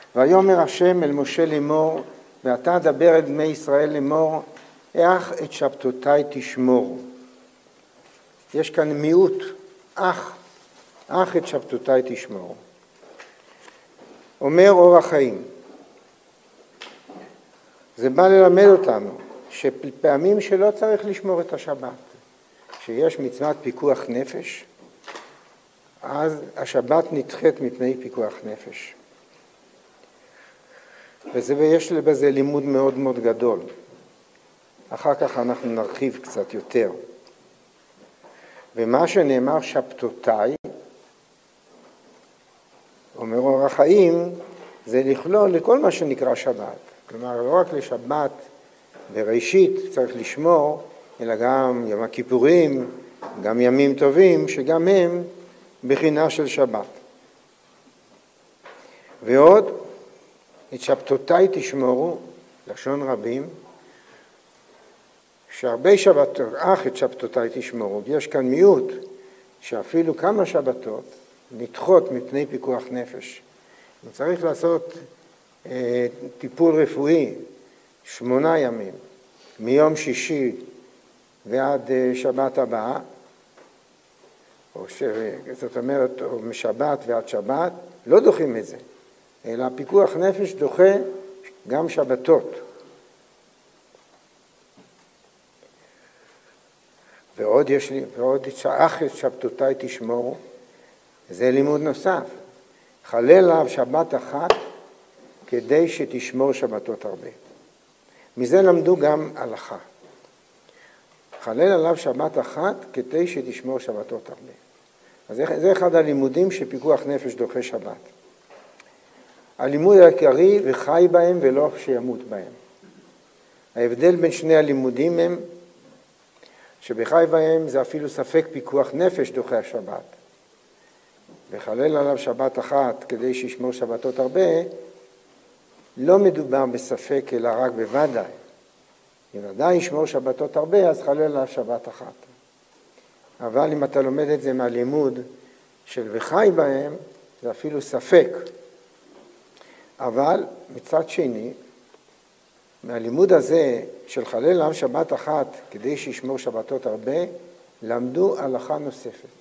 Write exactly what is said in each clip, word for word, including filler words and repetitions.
ויאמר השם אל משה לאמור, ואתה דבר אל בני ישראל לאמור, אך את שבתותיי תשמור. יש כאן מיעוט, אך, אך את שבתותיי תשמור. אומר אור החיים, זה בא ללמד אותנו שפעמים שלא צריך לשמור את השבת, שיש מצוות פיקוח נפש, אז השבת נדחית מפני פיקוח נפש. וזה, ויש בזה לימוד מאוד מאוד גדול. אחר כך אנחנו נרחיב קצת יותר. ומה שנאמר שבתותיי, אומר אור החיים, זה לכלול לכל מה שנקרא שבת. כלומר, לא רק לשבת בראשית צריך לשמור, אלא גם יום הכיפורים, גם ימים טובים, שגם הם בחינה של שבת. ועוד, את שבתותיי תשמורו, לשון רבים, שהרבה שבתות, אך את שבתותיי תשמורו, יש כאן מיעוט, שאפילו כמה שבתות נדחות מפני פיקוח נפש. צריך לעשות אה, טיפול רפואי, שמונה ימים, מיום שישי ועד אה, שבת הבאה, או ש... זאת אומרת, או משבת ועד שבת, לא דוחים את זה, אלא פיקוח נפש דוחה גם שבתות. ועוד יש לי, ועוד אך את שבתותיי תשמורו, זה לימוד נוסף. חלל עליו שבת אחת כדי שתשמור שבתות הרבה. מזה למדו גם הלכה. חלל עליו שבת אחת כדי שתשמור שבתות הרבה. אז זה אחד הלימודים שפיקוח נפש דוחה שבת. הלימוד העיקרי וחי בהם ולא שימות בהם. ההבדל בין שני הלימודים הם שבחי בהם זה אפילו ספק פיקוח נפש דוחה השבת. וחלל עליו שבת אחת כדי שישמור שבתות הרבה, לא מדובר בספק אלא רק בוודאי. אם ודאי ישמור שבתות הרבה, אז חלל עליו שבת אחת. אבל אם אתה לומד את זה מהלימוד של וחי בהם, זה אפילו ספק. אבל מצד שני, מהלימוד הזה של חלל עליו שבת אחת כדי שישמור שבתות הרבה, למדו הלכה נוספת.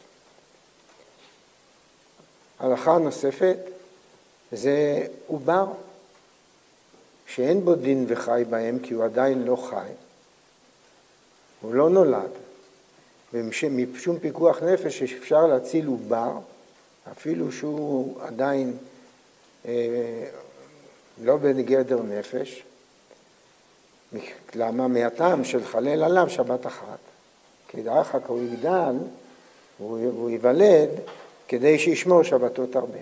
הלכה נוספת זה עובר, שאין בו דין וחי בהם כי הוא עדיין לא חי, הוא לא נולד, ומשום פיקוח נפש אפשר להציל עובר, אפילו שהוא עדיין אה, לא בגדר נפש. למה? מהטעם של חלל עליו שבת אחת. כי דרך כך הוא יגדל, הוא, הוא ייוולד, כדי שישמור שבתות הרבה.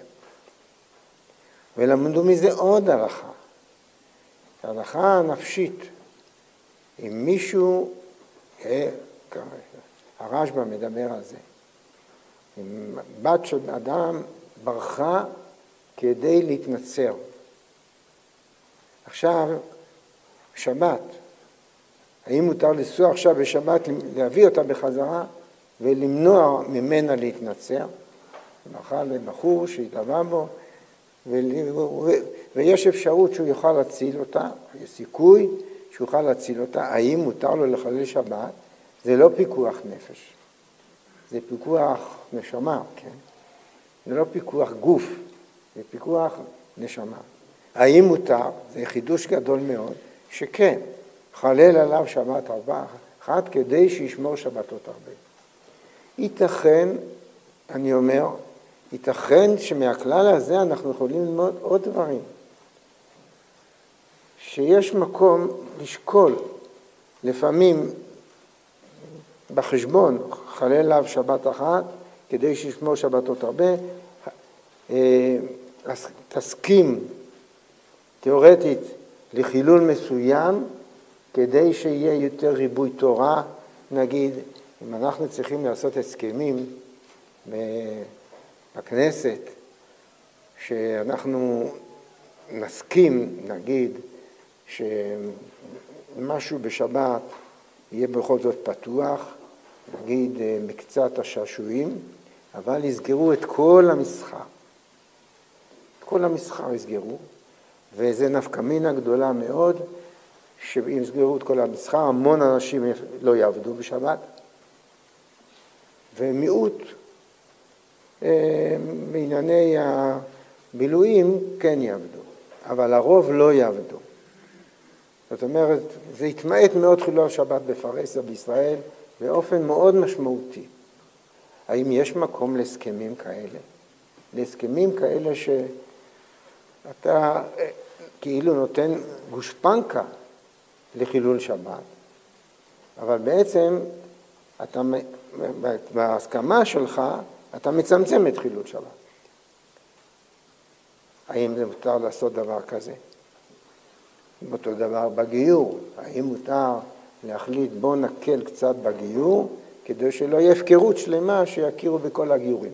ולמדו מזה עוד הלכה. ההלכה הנפשית. אם מישהו, אה, הרשב"א מדבר על זה, אם בת של אדם ברחה כדי להתנצר. עכשיו, שבת, האם מותר לנסוע עכשיו בשבת, להביא אותה בחזרה ולמנוע ממנה להתנצר? ברכה לבחור שהתאהבה בו, ויש אפשרות שהוא יוכל להציל אותה, יש סיכוי שהוא יוכל להציל אותה. האם מותר לו לחלל שבת? זה לא פיקוח נפש, זה פיקוח נשמה, כן? זה לא פיקוח גוף, זה פיקוח נשמה. האם מותר? זה חידוש גדול מאוד, שכן, חלל עליו שבת ארבע אחת כדי שישמור שבתות הרבה. ייתכן, אני אומר, ייתכן שמהכלל הזה אנחנו יכולים ללמוד עוד דברים. שיש מקום לשקול, לפעמים בחשבון, חלל עליו שבת אחת כדי שישמור שבתות הרבה, תסכים תיאורטית לחילול מסוים, כדי שיהיה יותר ריבוי תורה. נגיד, אם אנחנו צריכים לעשות הסכמים בכנסת, שאנחנו נסכים, נגיד, שמשהו בשבת יהיה בכל זאת פתוח, נגיד מקצת השעשועים, אבל יסגרו את כל המסחר. את כל המסחר יסגרו, וזה נפקמינה גדולה מאוד, שאם סגרו את כל המסחר, המון אנשים לא יעבדו בשבת, ומיעוט בענייני הבילויים כן יעבדו, אבל הרוב לא יעבדו. זאת אומרת, זה התמעט מאוד חילול שבת בפרהסיה בישראל באופן מאוד משמעותי. האם יש מקום להסכמים כאלה? להסכמים כאלה שאתה כאילו נותן גושפנקה לחילול שבת, אבל בעצם אתה, בהסכמה שלך אתה מצמצם את חילול שבת. האם זה מותר לעשות דבר כזה? אותו דבר בגיור. האם מותר להחליט בוא נקל קצת בגיור, כדי שלא יהיה הפקרות שלמה שיכירו בכל הגיורים?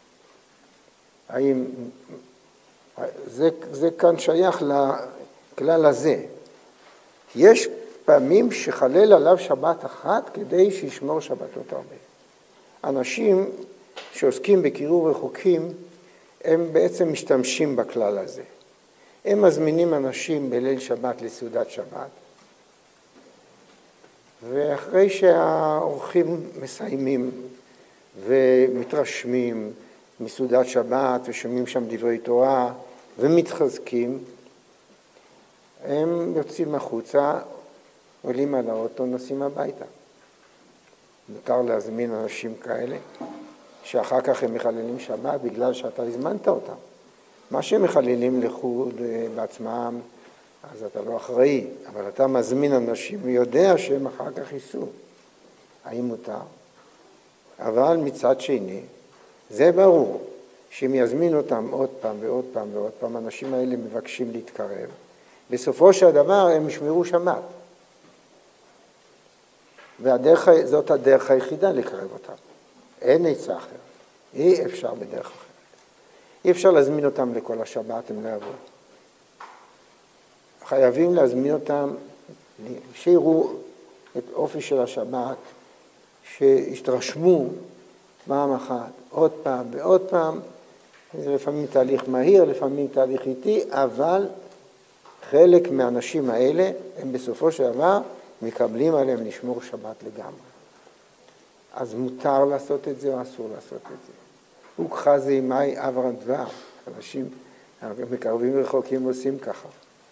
האם זה, זה כאן שייך לכלל הזה. יש פעמים שחלל עליו שבת אחת כדי שישמור שבתות הרבה. אנשים שעוסקים בקירוב רחוקים, הם בעצם משתמשים בכלל הזה. הם מזמינים אנשים בליל שבת לסעודת שבת, ואחרי שהאורחים מסיימים ומתרשמים מסעודת שבת ושומעים שם דברי תורה ומתחזקים, הם יוצאים החוצה, עולים על האוטו, נוסעים הביתה. מותר להזמין אנשים כאלה, שאחר כך הם מחללים שבת בגלל שאתה הזמנת אותם. מה שהם מחללים לחוד בעצמם, אז אתה לא אחראי, אבל אתה מזמין אנשים ויודע שהם אחר כך ייסעו. האם מותר? אבל מצד שני, זה ברור, שאם יזמין אותם עוד פעם ועוד פעם ועוד פעם, האנשים האלה מבקשים להתקרב. בסופו של דבר הם ישמרו שבת. וזאת הדרך היחידה לקרב אותם. אין עצה אחרת. אי אפשר בדרך אחרת. אי אפשר להזמין אותם לכל השבת, הם לא יבואו. חייבים להזמין אותם, שיראו את אופי של השבת, שישתרשמו פעם אחת, עוד פעם ועוד פעם. זה לפעמים תהליך מהיר, לפעמים תהליך איטי, אבל חלק מהאנשים האלה הם בסופו של דבר מקבלים עליהם לשמור שבת לגמרי. אז מותר לעשות את זה או אסור לעשות את זה. וכחזי מאי אברהם דבר. אנשים מקרבים רחוקים עושים ככה.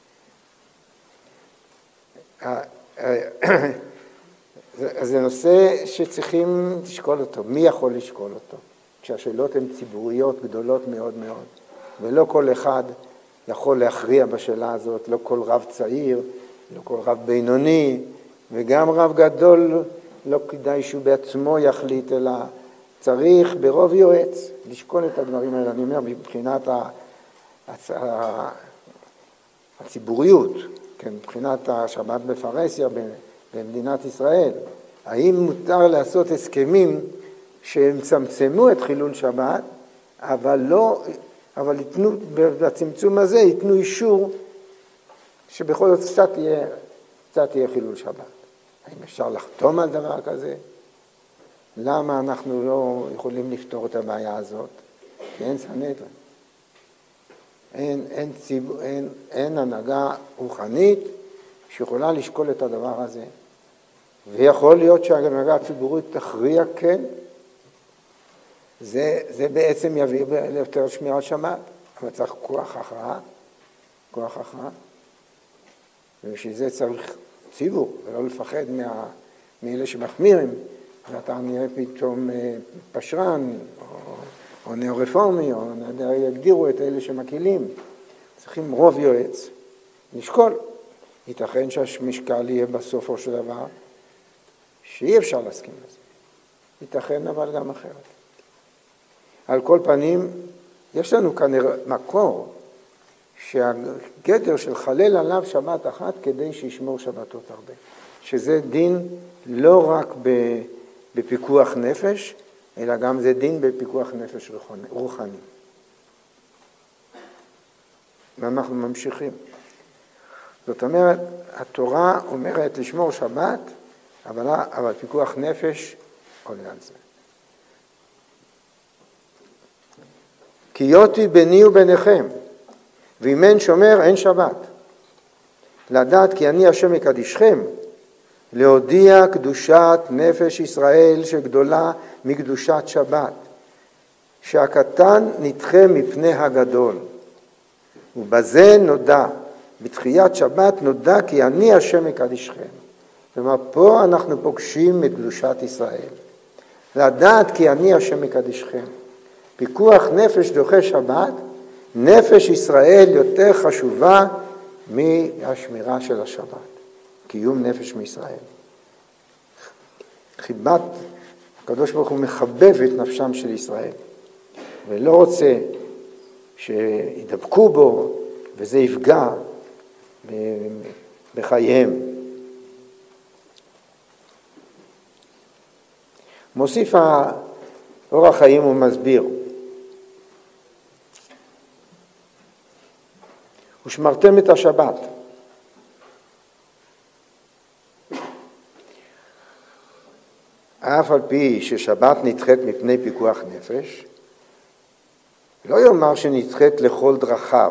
אז זה נושא שצריכים לשקול אותו. מי יכול לשקול אותו? כשהשאלות הן ציבוריות גדולות מאוד מאוד, ולא כל אחד יכול להכריע בשאלה הזאת, לא כל רב צעיר, לא כל רב בינוני, וגם רב גדול לא כדאי שהוא בעצמו יחליט, אלא צריך ברוב יועץ לשקול את הדברים האלה. אני אומר, מבחינת הציבוריות, כן, מבחינת השבת בפרהסיה במדינת ישראל, האם מותר לעשות הסכמים שהם צמצמו את חילול שבת, אבל לא, אבל יתנו, בצמצום הזה ייתנו אישור שבכל זאת קצת יהיה, קצת יהיה חילול שבת. האם אפשר לחתום על דבר כזה? למה אנחנו לא יכולים לפתור את הבעיה הזאת? כי אין סנהדרין. אין, אין, ציב, אין, אין הנהגה רוחנית שיכולה לשקול את הדבר הזה. ויכול להיות שההנהגה הציבורית תכריע כן. זה, זה בעצם יביא ליותר שמירת שבת. אבל צריך כוח הכרעה, כוח הכרעה. ובשביל זה צריך ציבור, ולא לפחד מה, מאלה שמחמירים. ואתה נראה פתאום פשרן, או, או נאו-רפורמי, או יגדירו את אלה שמקילים. צריכים רוב יועץ, לשקול. ייתכן שהמשקל יהיה בסופו של דבר, שאי אפשר להסכים לזה. ייתכן אבל גם אחרת. על כל פנים, יש לנו כאן מקור, שהגדר של חלל עליו שבת אחת כדי שישמור שבתות הרבה. שזה דין לא רק בפיקוח נפש, אלא גם זה דין בפיקוח נפש רוחני. ואנחנו ממשיכים. זאת אומרת, התורה אומרת לשמור שבת, אבל, אבל פיקוח נפש עולה על זה. כי יותי ביני וביניכם, ואם אין שומר אין שבת. לדעת כי אני השם מקדישכם, להודיע קדושת נפש ישראל שגדולה מקדושת שבת, שהקטן נדחה מפני הגדול. ובזה נודע, בתחיית שבת נודע כי אני השם מקדישכם. כלומר, פה אנחנו פוגשים את קדושת ישראל. לדעת כי אני השם מקדישכם. פיקוח נפש דוחה שבת, נפש ישראל יותר חשובה מהשמירה של השבת. קיום נפש מישראל. חיבת, הקדוש ברוך הוא מחבב את נפשם של ישראל, ולא רוצה שידבקו בו וזה יפגע בחייהם. מוסיף האורח חיים ומסביר, ושמרתם את השבת. אף על פי ששבת נדחית מפני פיקוח נפש, לא יאמר שנדחית לכל דרכיו,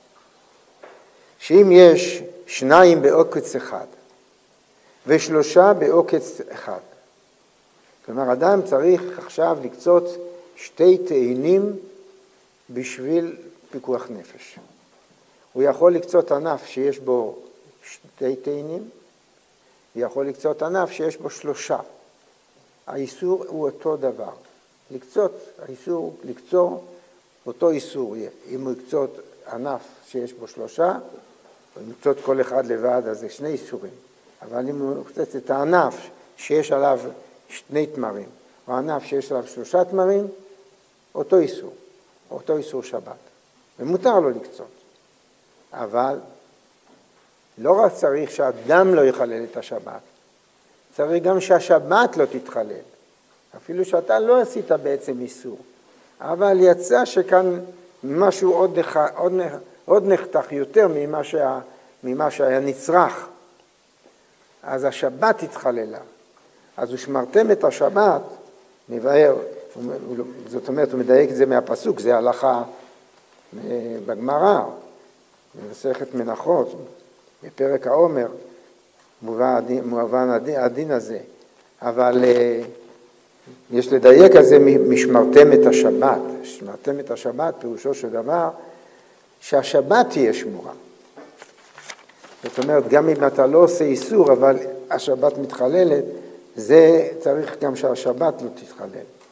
שאם יש שניים בעוקץ אחד ושלושה בעוקץ אחד, כלומר אדם צריך עכשיו לקצוץ שתי תאנים בשביל פיקוח נפש. הוא יכול לקצות ענף שיש בו שתי תאנים, ויכול לקצות ענף שיש בו שלושה. האיסור הוא אותו דבר. לקצות, האיסור, לקצור, אותו איסור יהיה. אם הוא יקצות ענף שיש בו שלושה, או אם יקצות כל אחד לבד, אז זה שני איסורים. אבל אם הוא יקצות את הענף שיש עליו שני תמרים, או ענף שיש עליו שלושה תמרים, אותו איסור, אותו איסור שבת. ומותר לו לקצות. אבל לא רק צריך שאדם לא יחלל את השבת, צריך גם שהשבת לא תתחלל. אפילו שאתה לא עשית בעצם איסור. אבל יצא שכאן משהו עוד, נח, עוד, עוד נחתך יותר ממה, שה, ממה שהיה נצרך. אז השבת התחללה. אז ושמרתם את השבת, מבאר, זאת אומרת, הוא מדייק את זה מהפסוק, זה הלכה בגמרא, במסכת מנחות, בפרק העומר, מובן הדין, הדין הזה. אבל יש לדייק על זה, משמרתם את השבת. שמרתם את השבת, פירושו של דבר, שהשבת תהיה שמורה. זאת אומרת, גם אם אתה לא עושה איסור, אבל השבת מתחללת, זה צריך גם שהשבת לא תתחלל.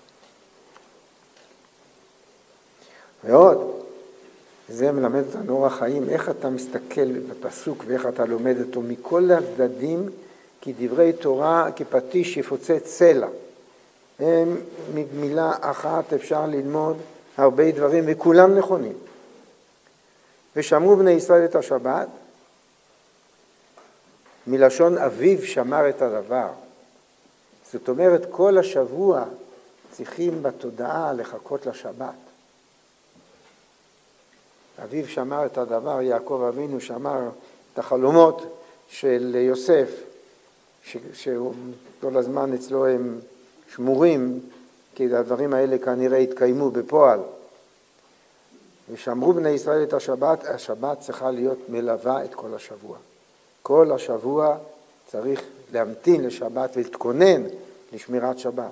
ועוד, זה מלמד אותנו אורח חיים, איך אתה מסתכל בפסוק ואיך אתה לומד אותו מכל הצדדים, כי דברי תורה כפטיש יפוצץ סלע. הם ממילה אחת אפשר ללמוד הרבה דברים וכולם נכונים. ושמרו בני ישראל את השבת, מלשון אביו שמר את הדבר. זאת אומרת, כל השבוע צריכים בתודעה לחכות לשבת. אביו שמר את הדבר, יעקב אבינו שמר את החלומות של יוסף, שכל הזמן אצלו הם שמורים, כי הדברים האלה כנראה התקיימו בפועל. ושמרו בני ישראל את השבת, השבת צריכה להיות מלווה את כל השבוע. כל השבוע צריך להמתין לשבת ולהתכונן לשמירת שבת.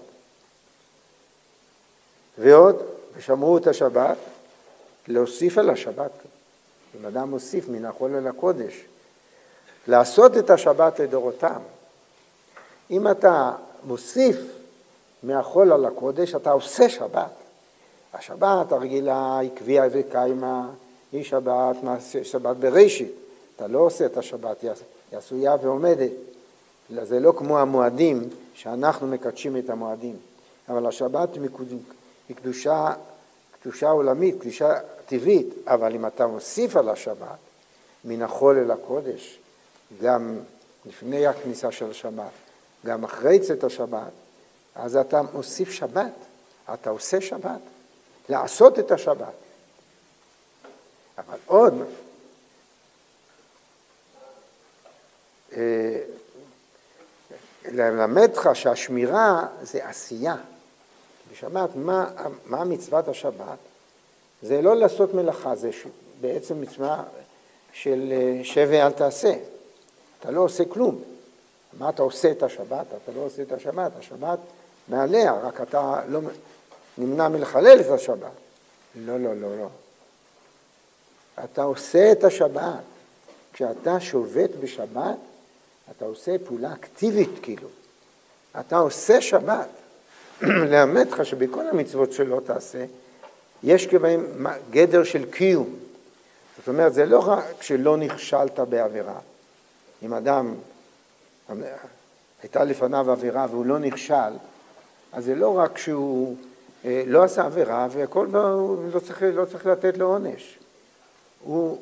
ועוד, ושמרו את השבת, להוסיף על השבת. אם אדם מוסיף מן החול אל הקודש, לעשות את השבת לדורותם. אם אתה מוסיף מהחול על הקודש, אתה עושה שבת. השבת הרגילה היא קביעה וקיימה, היא שבת, שבת בראשית. אתה לא עושה את השבת, היא עשויה ועומדת. זה לא כמו המועדים, שאנחנו מקדשים את המועדים. אבל השבת היא קדושה, קדושה עולמית, קדושה טבעית. אבל אם אתה מוסיף על השבת, מן החול אל הקודש, גם לפני הכניסה של השבת, גם אחרי צאת השבת, אז אתה מוסיף שבת, אתה עושה שבת, לעשות את השבת. אבל עוד, ללמד לך שהשמירה זה עשייה. בשבת, מה, מה מצוות השבת? זה לא לעשות מלאכה, זה בעצם מצווה של שב ואל תעשה. אתה לא עושה כלום. מה אתה עושה את השבת? אתה לא עושה את השבת. השבת מעליה, רק אתה לא נמנע מלחלל את השבת. לא, לא, לא, לא. אתה עושה את השבת. כשאתה שובת בשבת, אתה עושה פעולה אקטיבית כאילו. אתה עושה שבת. לאמת לך שבכל המצוות שלא תעשה, יש כבהם גדר של קיום. זאת אומרת, זה לא רק שלא נכשלת בעבירה. אם אדם, הייתה לפניו עבירה והוא לא נכשל, אז זה לא רק שהוא אה, לא עשה עבירה והכל לא, לא, צריך, לא צריך לתת לו עונש. הוא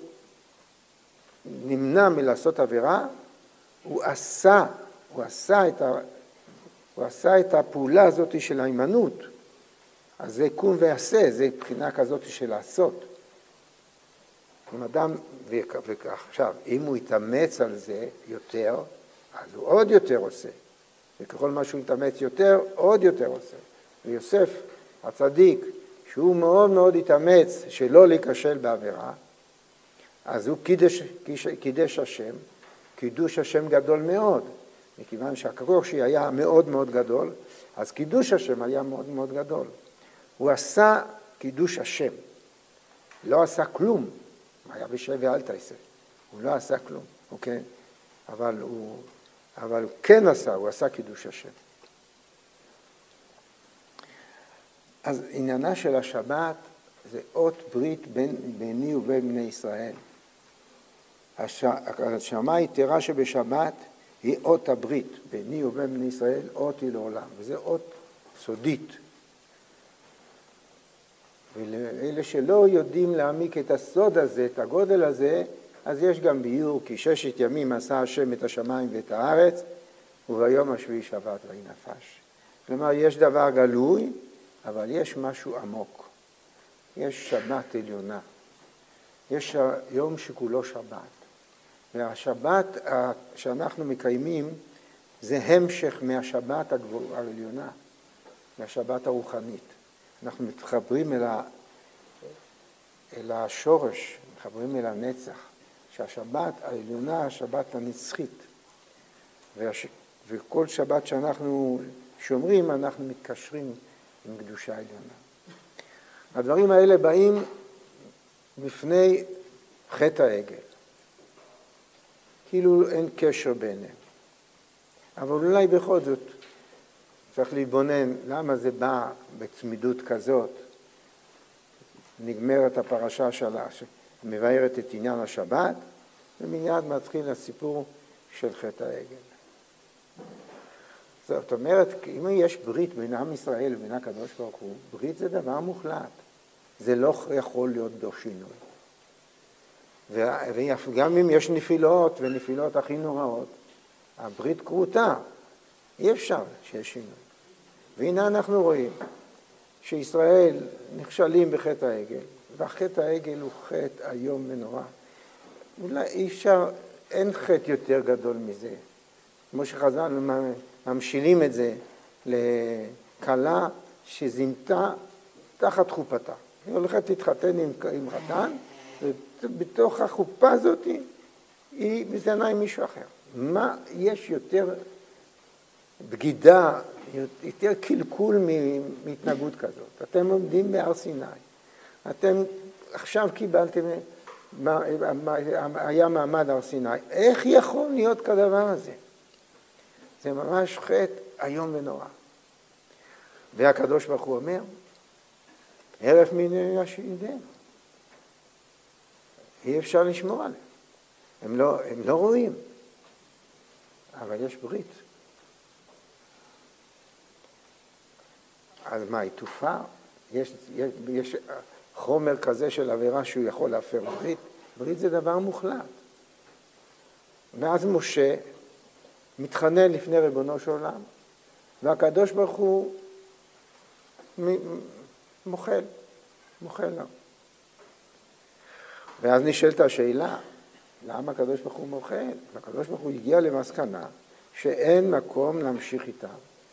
נמנע מלעשות עבירה, הוא עשה, הוא עשה את, ה, הוא עשה את הפעולה הזאת של ההימנעות. אז זה קום ועשה, זה בחינה כזאת של לעשות. אם אדם, ועכשיו, אם הוא יתאמץ על זה יותר, אז הוא עוד יותר עושה. וככל מה שהוא יתאמץ יותר, עוד יותר עושה. ויוסף, הצדיק, שהוא מאוד מאוד יתאמץ שלא להיכשל בעבירה, אז הוא קידש, קידש השם, קידוש השם גדול מאוד. מכיוון שהקושי היה מאוד מאוד גדול, אז קידוש השם היה מאוד מאוד גדול. הוא עשה קידוש השם, לא עשה כלום. היה בשב ואל תעשה. הוא לא עשה כלום, אוקיי? אבל הוא, אבל הוא כן עשה, הוא עשה קידוש השם. אז עניינה של השבת זה אות ברית בין, ביני ובין בני ישראל. השמה היתרה שבשבת היא אות הברית, ביני ובין בני ישראל, אות היא לעולם, וזה אות סודית. ולאלה שלא יודעים להעמיק את הסוד הזה, את הגודל הזה, אז יש גם ביור, כי ששת ימים עשה השם את השמיים ואת הארץ, וביום השביעי שבת ויהי נפש. כלומר, יש דבר גלוי, אבל יש משהו עמוק. יש שבת עליונה. יש יום שכולו שבת. והשבת שאנחנו מקיימים, זה המשך מהשבת העליונה, מהשבת הרוחנית. אנחנו מתחברים אל, ה... אל השורש, מתחברים אל הנצח, שהשבת העליונה, השבת הנצחית. והש... וכל שבת שאנחנו שומרים, אנחנו מתקשרים עם קדושה עליונה. הדברים האלה באים בפני חטא העגל. כאילו אין קשר ביניהם. אבל אולי בכל זאת, צריך להתבונן למה זה בא בצמידות כזאת. נגמרת הפרשה שלה, שמבארת את עניין השבת, ומיד מתחיל הסיפור של חטא העגל. זאת אומרת, אם יש ברית בין עם ישראל ובין הקדוש ברוך הוא, ברית זה דבר מוחלט. זה לא יכול להיות בו שינוי. וגם אם יש נפילות, ונפילות הכי נוראות, הברית קרותה, אי אפשר שיש שינוי. והנה אנחנו רואים שישראל נכשלים בחטא העגל, והחטא העגל הוא חטא איום ונורא. אולי אי אפשר, אין חטא יותר גדול מזה. כמו שחז"ל ממשילים את זה לכלה שזינתה תחת חופתה. היא הולכת להתחתן עם, עם חתן, ובתוך החופה הזאת היא מזנה עם מישהו אחר. מה יש יותר בגידה, יותר קלקול מהתנהגות כזאת? אתם עומדים בהר סיני, אתם עכשיו קיבלתם, היה מעמד הר סיני, איך יכול להיות כדבר הזה? זה ממש חטא איום ונורא. והקדוש ברוך הוא אומר, הרף מיני ישידם. אי אפשר לשמור עליהם. הם לא, הם לא רואים. אבל יש ברית. אז מה, היא תופר? יש, יש, יש חומר כזה של עבירה שהוא יכול להפר ברית? ברית זה דבר מוחלט. ואז משה מתחנן לפני ריבונו של עולם, והקדוש ברוך הוא מוחל, מוחל לו. ואז נשאלת השאלה, למה הקדוש ברוך הוא מוחל? הקדוש ברוך הוא הגיע למסקנה שאין מקום להמשיך איתם.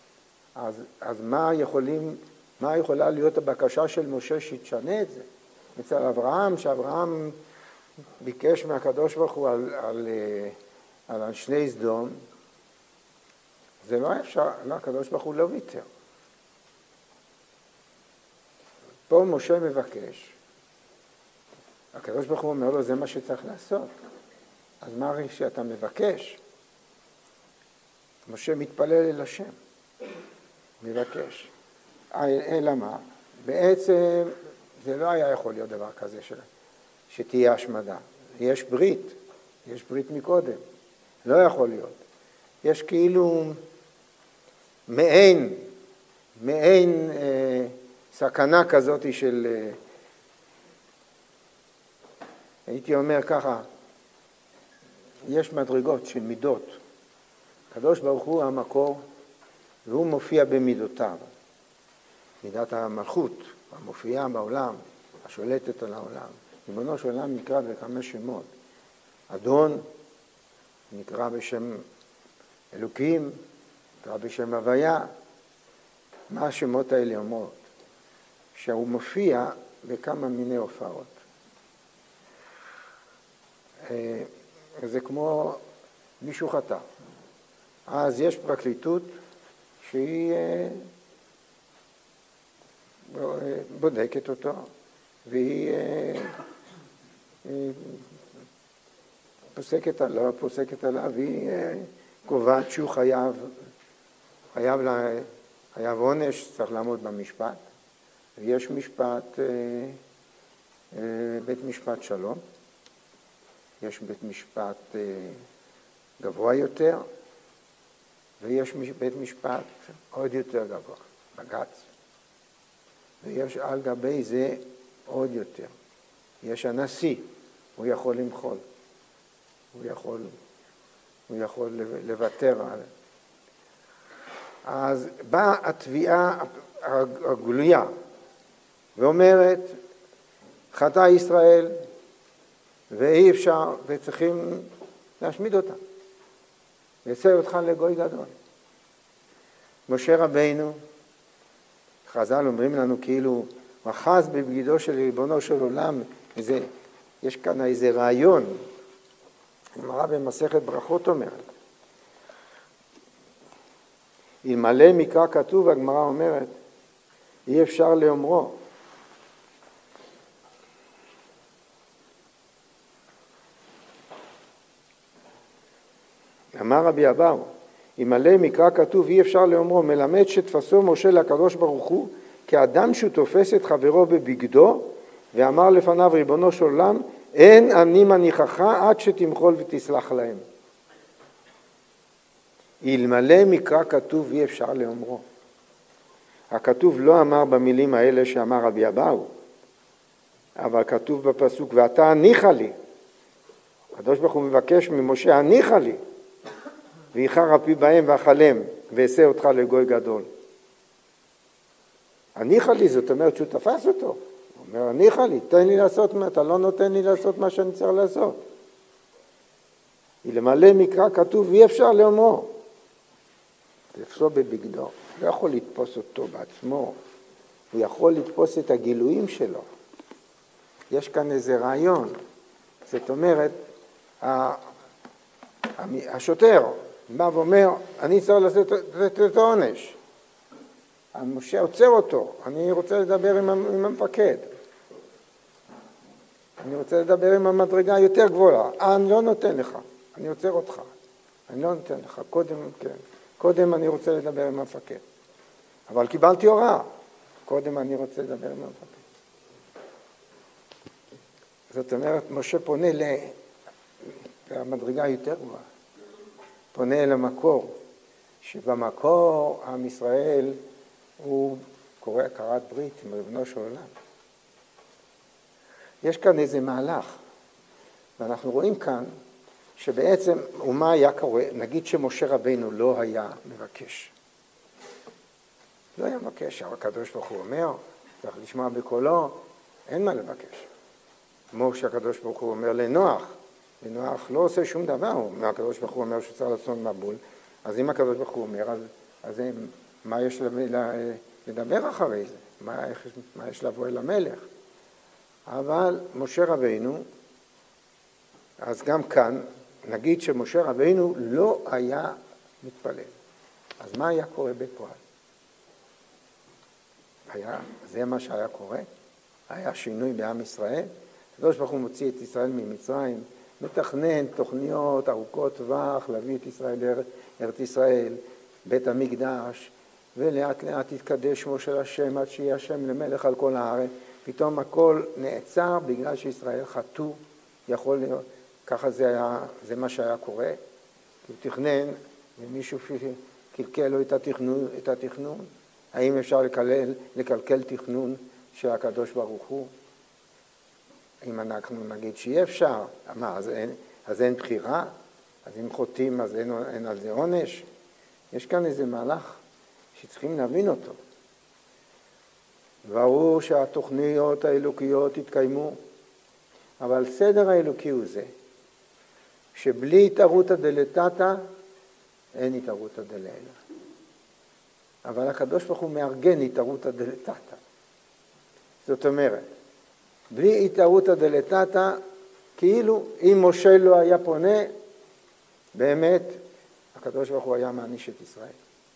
אז, אז מה יכולים, מה יכולה להיות הבקשה של משה שתשנה את זה? אצל אברהם, שאברהם ביקש מהקדוש ברוך הוא על, על, על, על שני סדום, זה לא אפשר, לא, הקדוש ברוך הוא לא ויתר. פה משה מבקש, הקדוש ברוך הוא אומר לו, זה מה שצריך לעשות. אז מה הרי שאתה מבקש? משה מתפלל אל השם, מבקש. אלא מה? בעצם זה לא היה יכול להיות דבר כזה של, שתהיה השמדה. יש ברית, יש ברית מקודם. לא יכול להיות. יש כאילו מעין, מעין אה, סכנה כזאת של, אה, הייתי אומר ככה, יש מדרגות של מידות. הקדוש ברוך הוא המקור, והוא מופיע במידותיו. מידת המלכות, המופיעה בעולם, השולטת על העולם. ריבונו של עולם נקרא בכמה שמות. אדון נקרא בשם אלוקים, נקרא בשם הוויה. מה השמות האלה אומרות? שהוא מופיע בכמה מיני הופעות. זה כמו מישהו חטא. אז יש פרקליטות שהיא בודקת אותו, והיא פוסקת עליו, פוסקת עליו, והיא קובעת שהוא חייב, חייב, חייב עונש, צריך לעמוד במשפט. ויש משפט, בית משפט שלום, יש בית משפט גבוה יותר, ויש בית משפט עוד יותר גבוה, בג"ץ. ויש על גבי זה עוד יותר. יש הנשיא, הוא יכול למחול, הוא יכול, הוא יכול לוותר על. אז באה התביעה הגלויה ואומרת, חטא ישראל ואי אפשר וצריכים להשמיד אותה. יצא אותך לגוי גדול. משה רבינו, חז"ל אומרים לנו כאילו, מחז בבגידו של ריבונו של עולם, איזה, יש כאן איזה רעיון, הגמרא במסכת ברכות אומרת, אלמלא מקרא כתוב, הגמרא אומרת, אי אפשר לאומרו. אמר רבי אבאו, אלמלא מקרא כתוב אי אפשר לאומרו, מלמד שתפסו משה לקדוש ברוך הוא כאדם שהוא תופס את חברו בבגדו, ואמר לפניו ריבונו של עולם, אין אני מניחך עד שתמחול ותסלח להם. אלמלא מקרא כתוב אי אפשר לאומרו. הכתוב לא אמר במילים האלה שאמר רבי אבאו, אבל כתוב בפסוק, ואתה הניחה לי. הקדוש ברוך הוא מבקש ממשה, הניחה לי. ואיחר אפי בהם ואכלם, ואעשה אותך לגוי גדול. הניחה לי, זאת אומרת שהוא תפס אותו. הוא אומר, הניחה לי, תן לי לעשות, אתה לא נותן לי לעשות מה שאני צריך לעשות. אלמלא מקרא כתוב, אי אפשר לאומרו. תפסו בבגדו, לא יכול לתפוס אותו בעצמו, הוא יכול לתפוס את הגילויים שלו. יש כאן איזה רעיון, זאת אומרת, השוטר בא ואומר, אני צריך לעשות את העונש. משה עוצר אותו, אני רוצה לדבר עם המפקד. אני רוצה לדבר עם המדרגה היותר גבוהה. אה, אני לא נותן לך, אני עוצר אותך. אני לא נותן לך, קודם, כן. קודם אני רוצה לדבר עם המפקד. אבל קיבלתי הוראה. קודם אני רוצה לדבר עם המפקד. זאת אומרת, משה פונה למדרגה היותר גבוהה. פונה אל המקור, שבמקור עם ישראל הוא קורא קראת ברית עם ריבונו של עולם. יש כאן איזה מהלך, ואנחנו רואים כאן שבעצם, ומה היה קורה, נגיד שמשה רבינו לא היה מבקש. לא היה מבקש, אבל הקדוש ברוך הוא אומר, צריך לשמוע בקולו, אין מה לבקש. כמו שהקדוש ברוך הוא אומר לנוח, לנוח לא עושה שום דבר, הקדוש ברוך הוא אומר שצריך לעשות מבול, אז אם הקדוש ברוך הוא אומר, אז, אז מה יש לדבר אחרי זה? מה, מה יש לבוא אל המלך? אבל משה רבינו, אז גם כאן נגיד שמשה רבינו לא היה מתפלל. אז מה היה קורה בפועל? היה, זה מה שהיה קורה? היה שינוי בעם ישראל? הקדוש ברוך הוא מוציא את ישראל ממצרים, מתכנן תוכניות ארוכות טווח להביא את ישראל לארץ ישראל, בית המקדש, ולאט לאט יתקדש שמו של השם עד שיהיה השם למלך על כל הארץ. פתאום הכל נעצר בגלל שישראל חטאו, יכול להיות, ככה זה היה, זה מה שהיה קורה. הוא תכנן ומישהו קלקל לו את התכנון, את התכנון. האם אפשר לקלל, לקלקל תכנון של הקדוש ברוך הוא? אם אנחנו נגיד שאי אפשר, מה, אז אין, אז אין בחירה? אז אם חוטאים אז אין, אין על זה עונש? יש כאן איזה מהלך שצריכים להבין אותו. ברור שהתוכניות האלוקיות התקיימו, אבל סדר האלוקי הוא זה, שבלי התערותא דלתתא אין התערותא דלעילא. אבל הקדוש ברוך הוא מארגן התערותא דלתתא. זאת אומרת, בלי התערותא דלתתא, כאילו אם משה לא היה פונה, באמת הקדוש ברוך הוא היה מעניש את ישראל.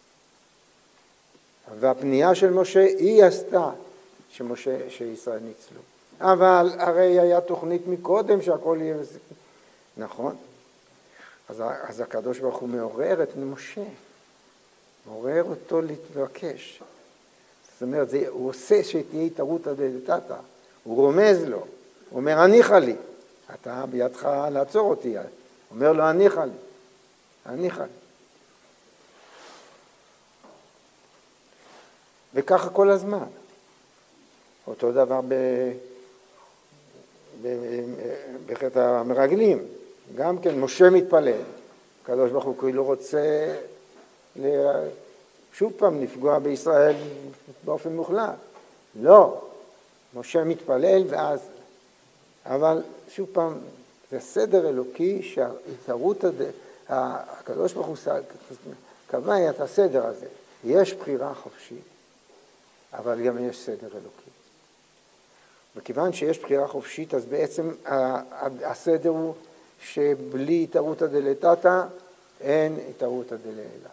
והפנייה של משה היא עשתה שמשה, שישראל ניצלו. אבל הרי היה תוכנית מקודם שהכל יהיה... נכון? אז, אז הקדוש ברוך הוא מעורר את משה. מעורר אותו להתבקש. זאת אומרת, זה, הוא עושה שתהיה התערותא דלתתא. הוא רומז לו. הוא אומר, הניחא לי. אתה בידך לעצור אותי. הוא אומר לו, הניחא לי. הניחא לי. וככה כל הזמן. אותו דבר ב... ב... בחטא המרגלים. גם כן, משה מתפלל. הקדוש ברוך הוא כאילו רוצה ל... שוב פעם לפגוע בישראל באופן מוחלט. לא. משה מתפלל ואז... אבל שוב פעם, זה סדר אלוקי שההתערותא, הקדוש ברוך הוא קבע את הסדר הזה. יש בחירה חופשית. אבל גם יש סדר אלוקי. וכיוון שיש בחירה חופשית, אז בעצם הסדר הוא שבלי התערותא דלתתא אין התערותא דלעילא.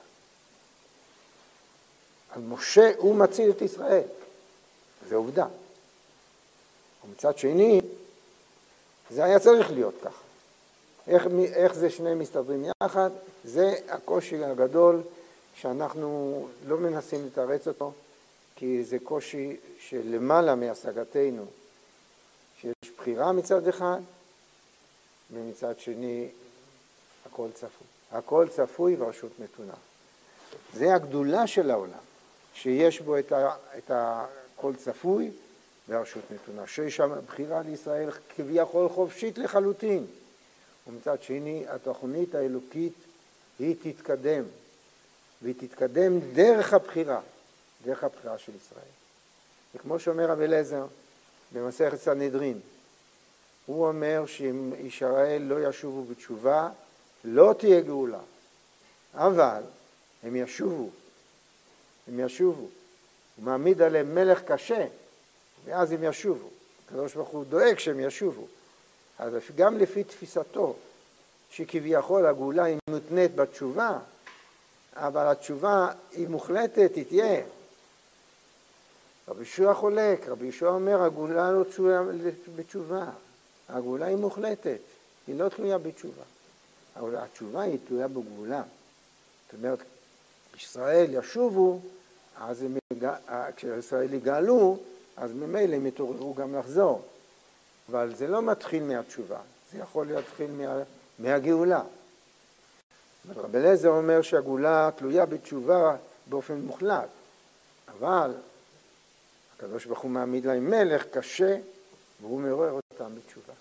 על משה הוא מציל את ישראל. זה עובדה. ומצד שני, זה היה צריך להיות ככה. איך, איך זה שני מסתדרים יחד? זה הקושי הגדול שאנחנו לא מנסים לתרץ אותו, כי זה קושי שלמעלה מהשגתנו, שיש בחירה מצד אחד, ומצד שני הכל צפוי. הכל צפוי ורשות נתונה. זה הגדולה של העולם, שיש בו את, ה, את הכל צפוי ורשות נתונה. שיש שם בחירה לישראל כביכול חופשית לחלוטין. ומצד שני התוכנית האלוקית היא תתקדם, והיא תתקדם דרך הבחירה. דרך הבחירה של ישראל. וכמו שאומר רבי אליעזר במסכת סנהדרין, הוא אומר שאם ישראל לא ישובו בתשובה, לא תהיה גאולה. אבל הם ישובו, הם ישובו. הוא מעמיד עליהם מלך קשה, ואז הם ישובו. הקדוש ברוך הוא דואג שהם ישובו. אז גם לפי תפיסתו, שכביכול הגאולה היא מותנית בתשובה, אבל התשובה היא מוחלטת, היא תהיה. רבי ישוע חולק, רבי ישוע אומר, הגאולה לא תלויה בתשובה. הגאולה היא מוחלטת, היא לא תלויה בתשובה. אבל התשובה היא תלויה בגאולה. זאת אומרת, ישראל ישובו, אז הם, כשישראל יגאלו, אז ממילא הם יתעוררו גם לחזור. אבל זה לא מתחיל מהתשובה, זה יכול להתחיל מה, מהגאולה. רבי אליעזר אומר שהגאולה תלויה בתשובה באופן מוחלט, אבל הקדוש ברוך הוא מעמיד להם מלך קשה, והוא מעורר אותם בתשובה.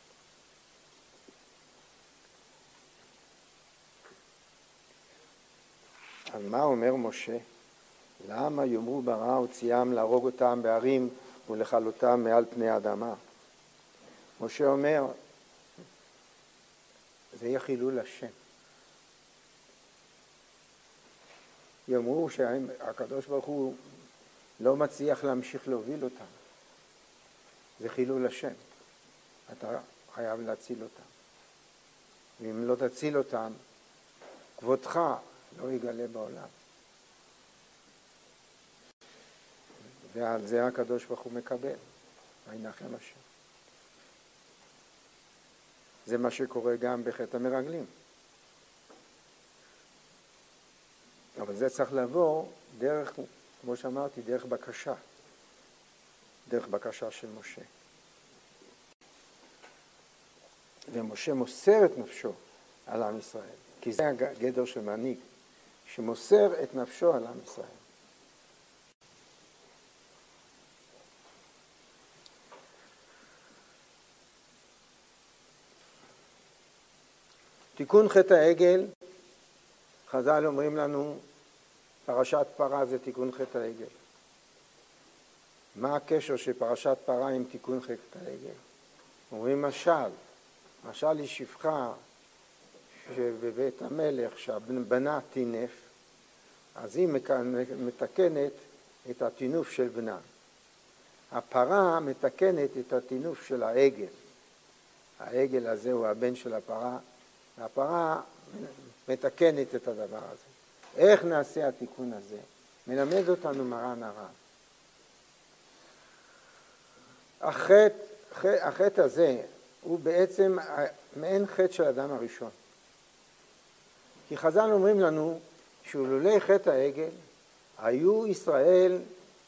על מה אומר משה? למה יאמרו ברעה הוציאם להרוג אותם בערים ולכלותם מעל פני האדמה? משה אומר, זה יהיה חילול השם. יאמרו שהקדוש ברוך הוא לא מצליח להמשיך להוביל אותם. זה חילול השם. אתה חייב להציל אותם. ואם לא תציל אותם, כבודך לא יגלה בעולם. ועל זה הקדוש ברוך הוא מקבל. וינחם השם. זה מה שקורה גם בחטא המרגלים. אבל זה צריך לעבור דרך, כמו שאמרתי, דרך בקשה. דרך בקשה של משה. ומשה מוסר את נפשו על עם ישראל. כי זה הגדר של מנהיג, שמוסר את נפשו על עם ישראל. תיקון חטא העגל, חז"ל אומרים לנו, פרשת פרה זה תיקון חטא העגל. מה הקשר של פרשת פרה עם תיקון חטא העגל? אומרים משל, משל היא שפחה שבבית המלך שהבנה תינף, אז היא מתקנת את התינוף של בנה. הפרה מתקנת את התינוף של העגל. העגל הזה הוא הבן של הפרה, והפרה מתקנת את הדבר הזה. איך נעשה התיקון הזה? מלמד אותנו מרן הרב. החטא, החטא הזה הוא בעצם מעין חטא של אדם הראשון. כי חז"ל אומרים לנו שאילולא חטא העגל היו ישראל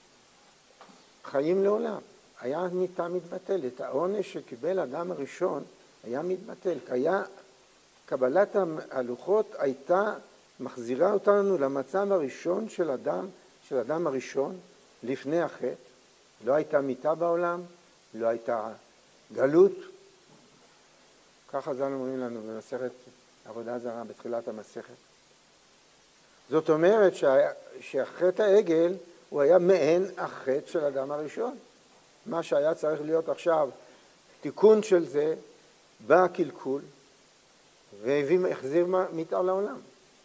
חיים לעולם. היה מיתה מתבטלת. העונש שקיבל האדם הראשון היה מתבטל. היה, קבלת הלוחות הייתה מחזירה אותנו למצב הראשון של אדם, של אדם הראשון לפני החטא. לא הייתה מיתה בעולם, לא הייתה גלות. ככה חז"ל אומרים לנו במסכת עבודה זרה בתחילת המסכת. זאת אומרת שהחטא העגל הוא היה מעין החטא של אדם הראשון. מה שהיה צריך להיות עכשיו תיקון של זה, בא הקלקול והחזיר מיתה לעולם.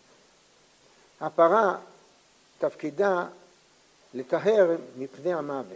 הפרה תפקידה לטהר מפני המוות.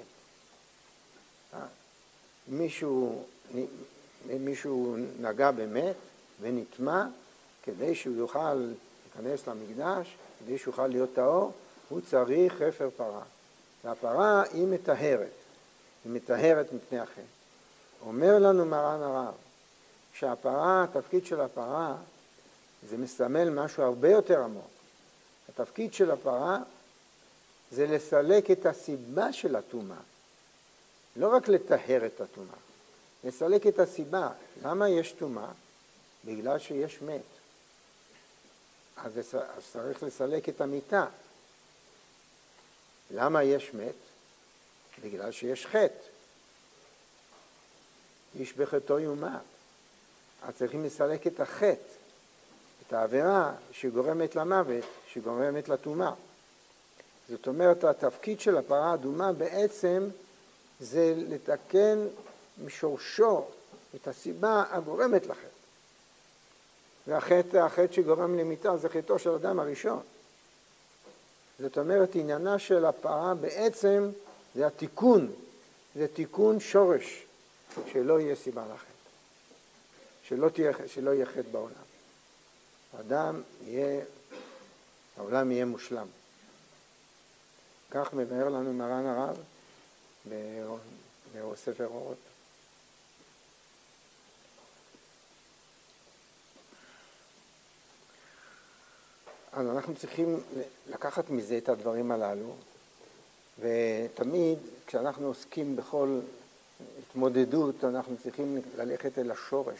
מישהו, מישהו נגע באמת ונטמע כדי שהוא יוכל להיכנס למקדש, כדי שהוא יוכל להיות טהור, הוא צריך חפר פרה. והפרה היא מטהרת, היא מטהרת מפני החטא. אומר לנו מרן הרב שהפרה, התפקיד של הפרה זה מסמל משהו הרבה יותר עמוק. התפקיד של הפרה זה לסלק את הסיבה של הטומאה. לא רק לטהר את הטומאה, לסלק את הסיבה. למה יש טומאה? בגלל שיש מת. אז צריך לסלק את המיתה. למה יש מת? בגלל שיש חטא. איש בחטאו יומת. אז צריכים לסלק את החטא, את העבירה שגורמת למוות, שגורמת לטומאה. זאת אומרת, התפקיד של הפרה האדומה בעצם זה לתקן משורשו את הסיבה הגורמת לחטא. והחטא, החטא שגורם למיתה זה חטאו של אדם הראשון. זאת אומרת, עניינה של הפרה בעצם זה התיקון, זה תיקון שורש, שלא יהיה סיבה לחטא, שלא תהיה, שלא יהיה חטא בעולם. האדם יהיה, העולם יהיה מושלם. כך מבאר לנו מרן הרב בספר אורות. אז אנחנו צריכים לקחת מזה את הדברים הללו, ותמיד כשאנחנו עוסקים בכל התמודדות, אנחנו צריכים ללכת אל השורש.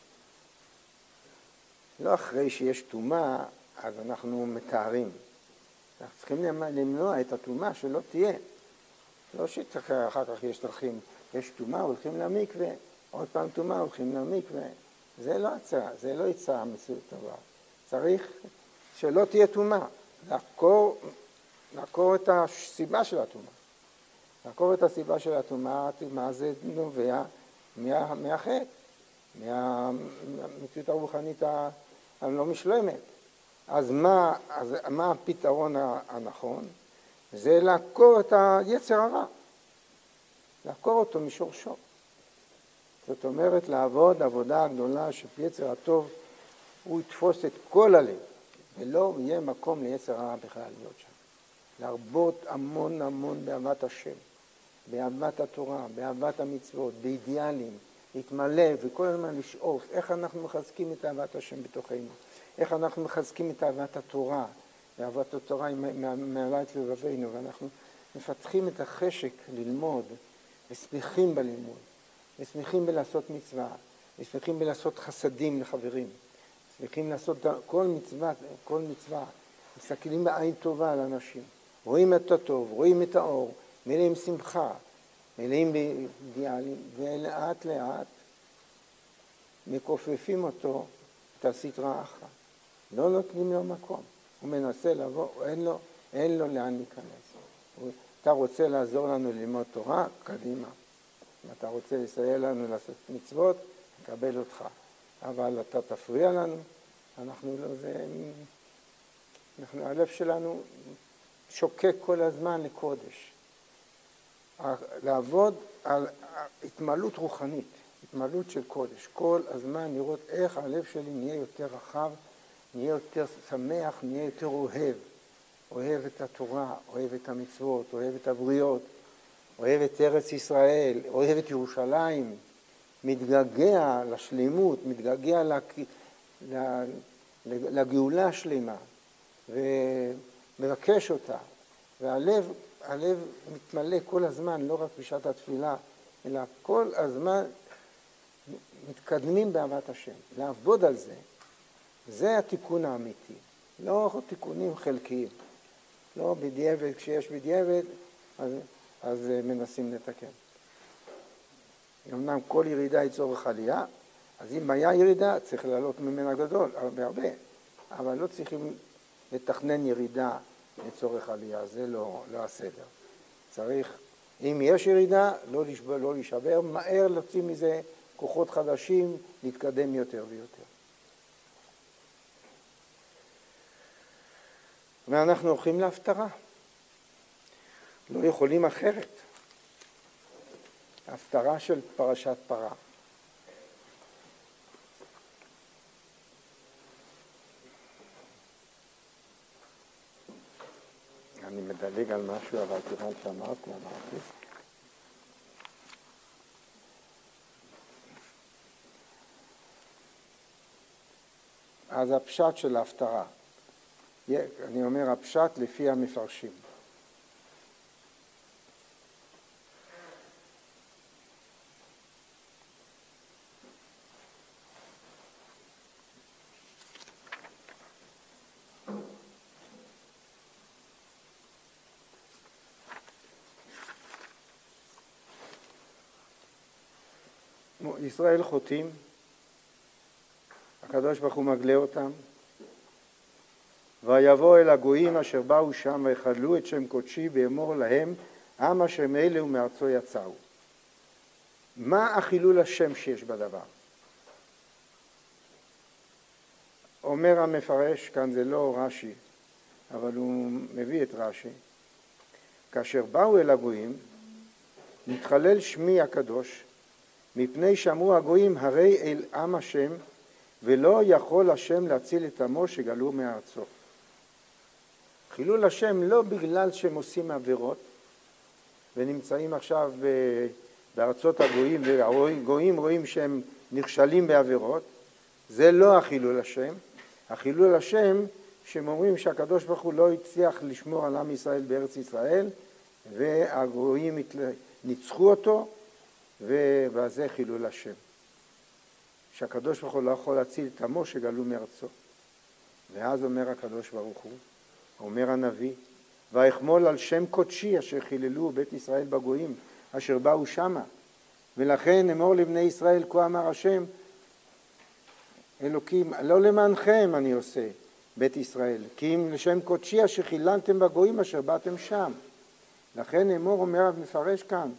לא אחרי שיש טומאה, אז אנחנו מתארים. אנחנו צריכים למנוע את הטומאה שלא תהיה. לא שאחר כך יש דרכים, יש טומאה, הולכים למקווה, עוד פעם טומאה, הולכים למקווה. זה לא הצעה, זה לא הצעה מסוג דבר. צריך שלא תהיה טומאה, לעקור, לעקור את הסיבה של הטומאה. לעקור את הסיבה של הטומאה, הטומאה זה נובע מה, מהחטא, מהמציאות הרוחנית הלא משלמת. אז מה, אז מה הפתרון הנכון? זה לעקור את היצר הרע, לעקור אותו משורשו. זאת אומרת, לעבוד עבודה גדולה שיצר הטוב, הוא יתפוס את כל הלב, ולא יהיה מקום ליצר הרע בכלל להיות שם. להרבות המון המון באהבת השם, באהבת התורה, באהבת המצוות, באידיאלים, להתמלא וכל הזמן לשאוף איך אנחנו מחזקים את אהבת השם בתוכנו, איך אנחנו מחזקים את אהבת התורה, אהבת התורה היא מעלה את לבבינו, ואנחנו מפתחים את החשק ללמוד, ושמחים בלימוד, ושמחים בלעשות מצווה, ושמחים בלעשות חסדים לחברים, שמחים לעשות כל מצווה, כל מצווה, מסתכלים בעין טובה על אנשים, רואים את הטוב, רואים את האור, מלאים שמחה, מלאים באידיאלים, ולאט לאט מכופפים אותו, תעשית רעך. לא נותנים לו מקום. הוא מנסה לבוא, אין לו, אין לו לאן להיכנס. אתה רוצה לעזור לנו ללמוד תורה? קדימה. אם אתה רוצה לסייע לנו לעשות מצוות, נקבל אותך. אבל אתה תפריע לנו, אנחנו לא זה... אנחנו, הלב שלנו שוקק כל הזמן לקודש. לעבוד על התמלאות רוחנית, התמלאות של קודש. כל הזמן לראות איך הלב שלי נהיה יותר רחב, נהיה יותר שמח, נהיה יותר אוהב. אוהב את התורה, אוהב את המצוות, אוהב את הבריות, אוהב את ארץ ישראל, אוהב את ירושלים, מתגעגע לשלימות, מתגעגע לגאולה השלמה, ומבקש אותה. והלב, הלב מתמלא כל הזמן, לא רק בשעת התפילה, אלא כל הזמן מתקדמים באהבת השם. לעבוד על זה, זה התיקון האמיתי, לא תיקונים חלקיים. לא בדיעבד, כשיש בדיעבד, אז, אז מנסים לתקן. אמנם כל ירידה היא צורך עלייה, אז אם היה ירידה, צריך לעלות ממנה גדול, הרבה, אבל לא צריכים לתכנן ירידה לצורך עלייה, זה לא, לא הסדר. צריך, אם יש ירידה, לא לשבר, לא להישבר, מהר להוציא מזה כוחות חדשים, להתקדם יותר ויותר. ואנחנו הולכים להפטרה. לא יכולים אחרת. ההפטרה של פרשת פרה. אני מדלג על משהו, אבל כיוון שאמרתי, אמרתי. אז הפשט של ההפטרה. אני אומר הפשט לפי המפרשים. ישראל חוטאים, הקדוש ברוך הוא מגלה אותם, ויבוא אל הגויים אשר באו שם ויחללו את שם קודשי ואמור להם עם אשר מאלה ומארצו יצאו. מה החילול השם שיש בדבר? אומר המפרש, כאן זה לא רש"י, אבל הוא מביא את רש"י, כאשר באו אל הגויים נתחלל שמי הקדוש, מפני שאמרו הגויים הרי אל עם השם ולא יכול השם להציל את עמו שגלו מארצו. חילול השם לא בגלל שהם עושים עבירות ונמצאים עכשיו בארצות הגויים והגויים רואים שהם נכשלים בעבירות, זה לא החילול השם. החילול השם שהם אומרים שהקדוש ברוך הוא לא הצליח לשמור על עם ישראל בארץ ישראל והגויים ניצחו אותו, וזה חילול השם. שהקדוש ברוך הוא לא יכול להציל את עמו שגלו מארצו. ואז אומר הקדוש ברוך הוא, אומר הנביא, ויחמול על שם קודשי אשר חיללו בית ישראל בגויים אשר באו שמה. ולכן אמור לבני ישראל כה אמר השם, אלוקים, לא למענכם אני עושה בית ישראל, כי אם לשם קודשי אשר חיללתם בגויים אשר באתם שם. לכן אמור, אומר המפרש כאן,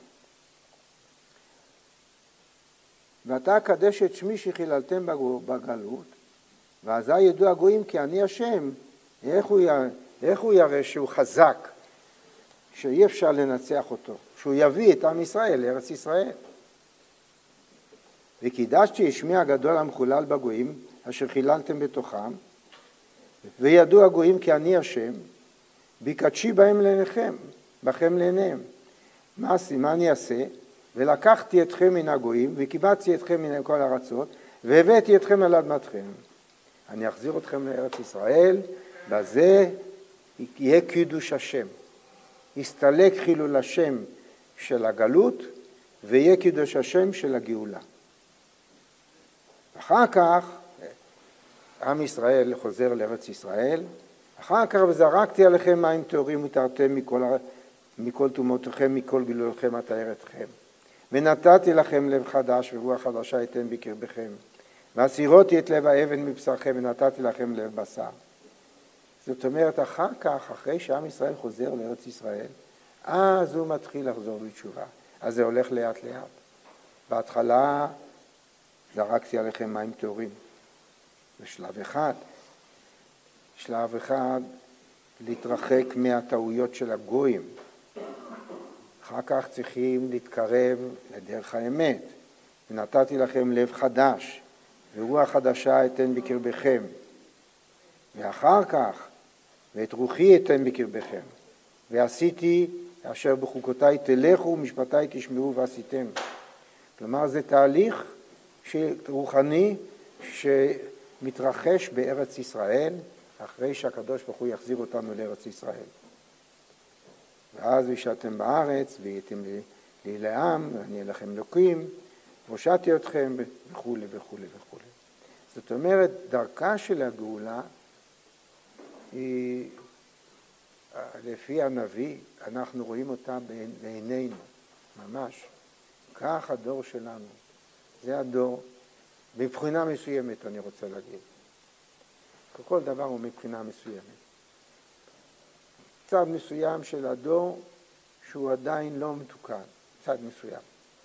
ואתה הקדש את שמי שחיללתם בגלות, ואזי ידעו הגויים כי אני השם. איך הוא, י... איך הוא יראה שהוא חזק, שאי אפשר לנצח אותו, שהוא יביא את עם ישראל לארץ ישראל. וקידשתי את שמי הגדול המחולל בגויים, אשר חיללתם בתוכם, וידעו הגויים כי אני השם, ביקדשי בהם לעיניכם, בכם לעיניהם. מה, מה אני אעשה? ולקחתי אתכם מן הגויים, וקיבצתי אתכם מן כל הארצות, והבאתי אתכם על אדמתכם. אני אחזיר אתכם לארץ ישראל, בזה יהיה קידוש השם. יסתלק חילול השם של הגלות, ויהיה קידוש השם של הגאולה. אחר כך, עם ישראל חוזר לארץ ישראל, אחר כך וזרקתי עליכם מים טהורים וטהרתם מכל, מכל תומותיכם, מכל גילויכם אטהר אתכם. ונתתי לכם לב חדש ורוח חדשה אתן בקרבכם. והסירותי את לב האבן מבשרכם ונתתי לכם לב בשר. זאת אומרת, אחר כך, אחרי שעם ישראל חוזר לארץ ישראל, אז הוא מתחיל לחזור בתשובה. אז זה הולך לאט לאט. בהתחלה זרקתי עליכם מים טהורים. בשלב אחד, שלב אחד להתרחק מהטעויות של הגויים. אחר כך צריכים להתקרב לדרך האמת. ונתתי לכם לב חדש, ורוח חדשה אתן בקרבכם. ואחר כך, ואת רוחי אתן בקרבכם. ועשיתי אשר בחוקותיי תלכו ומשפטיי תשמעו ועשיתם. כלומר, זה תהליך רוחני שמתרחש בארץ ישראל, אחרי שהקדוש ברוך הוא יחזיר אותנו לארץ ישראל. ואז וישבתם בארץ, והייתם לי לעם, ואני אהיה לכם אלוקים, והושעתי אתכם, וכו' וכו' וכו'. זאת אומרת, דרכה של הגאולה היא, לפי הנביא, אנחנו רואים אותה בעינינו, ממש. כך הדור שלנו. זה הדור, מבחינה מסוימת אני רוצה להגיד. כל דבר הוא מבחינה מסוימת. צד מסוים של הדור שהוא עדיין לא מתוקן, צד מסוים.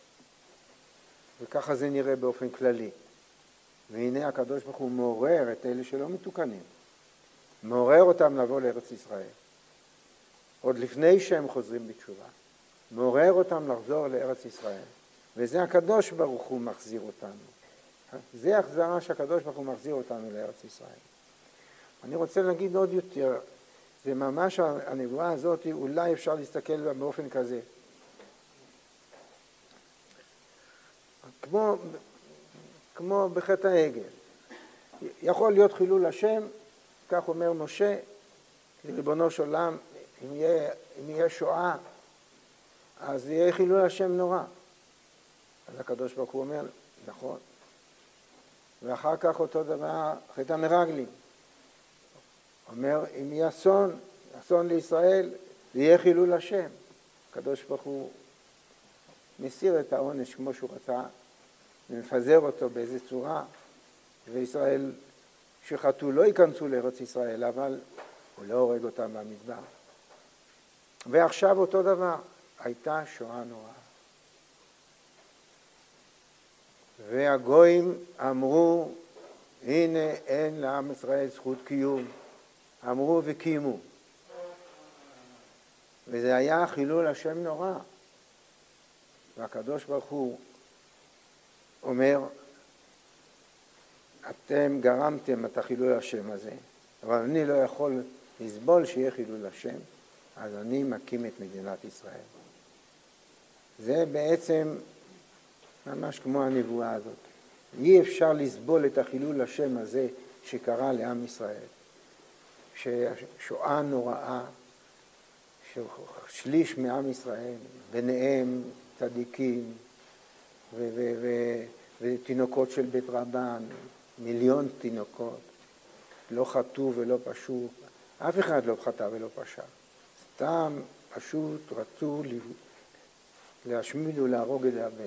וככה זה נראה באופן כללי. והנה הקדוש ברוך הוא מעורר את אלה שלא מתוקנים. מעורר אותם לבוא לארץ ישראל. עוד לפני שהם חוזרים בתשובה. מעורר אותם לחזור לארץ ישראל. וזה הקדוש ברוך הוא מחזיר אותנו. זה החזרה שהקדוש ברוך הוא מחזיר אותנו לארץ ישראל. אני רוצה להגיד עוד יותר, זה ממש הנבואה הזאת, אולי אפשר להסתכל בה באופן כזה. כמו, כמו בחטא העגל. יכול להיות חילול השם, כך אומר משה, לריבונו של עולם, אם יהיה, אם יהיה שואה, אז יהיה חילול השם נורא. אז הקדוש ברוך הוא אומר, נכון. ואחר כך אותו דבר, חטא המרגלים. אומר, אם יהיה אסון, אסון לישראל, זה יהיה חילול השם. הקדוש ברוך הוא מסיר את העונש כמו שהוא רצה, ומפזר אותו באיזו צורה, וישראל שחטאו לא ייכנסו לארץ ישראל, אבל הוא לא הורג אותם במדבר. ועכשיו אותו דבר, הייתה שואה נוראה. והגויים אמרו, הנה אין לעם ישראל זכות קיום. אמרו וקיימו. וזה היה חילול השם נורא. והקדוש ברוך הוא אומר, אתם גרמתם את החילול השם הזה, אבל אני לא יכול לסבול שיהיה חילול השם, אז אני מקים את מדינת ישראל. זה בעצם ממש כמו הנבואה הזאת. אי אפשר לסבול את החילול השם הזה שקרה לעם ישראל. ששואה נוראה, שליש מעם ישראל, ביניהם צדיקים ו- ו- ו- ותינוקות של בית רבן, מיליון תינוקות, לא חטאו ולא פשעו, אף אחד לא חטא ולא פשע. סתם פשוט רצו להשמיד ולהרוג ולאבד.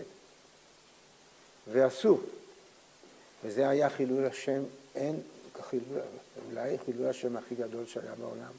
ועשו. וזה היה חילול השם, אין חילול, אולי חילול השם הכי גדול שהיה בעולם.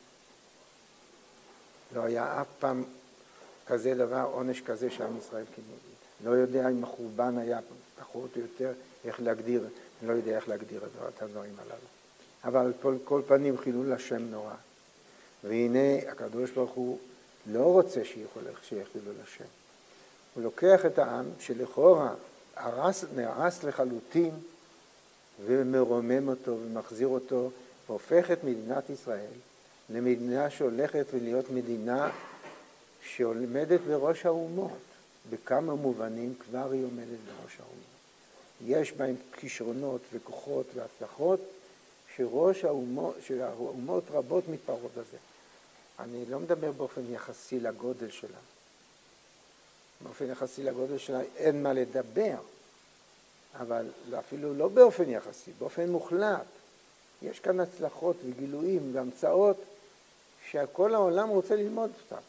לא היה אף פעם כזה דבר, עונש כזה שעם ישראל קיבל. לא יודע אם החורבן היה פחות או יותר, איך להגדיר, אני לא יודע איך להגדיר את הדברים הללו. אבל כל, כל פנים חילול השם נורא. והנה הקדוש ברוך הוא לא רוצה שיהיה חילול השם. הוא לוקח את העם שלכאורה הרס, נהרס לחלוטין ומרומם אותו ומחזיר אותו והופך את מדינת ישראל למדינה שהולכת ולהיות מדינה שעומדת בראש האומות. בכמה מובנים כבר היא עומדת בראש האומות. יש בהם כישרונות וכוחות והצלחות שראש האומות, שהאומות רבות מתפארות בזה. אני לא מדבר באופן יחסי לגודל שלה. באופן יחסי לגודל שלה אין מה לדבר, אבל אפילו לא באופן יחסי, באופן מוחלט. יש כאן הצלחות וגילויים והמצאות שכל העולם רוצה ללמוד אותם.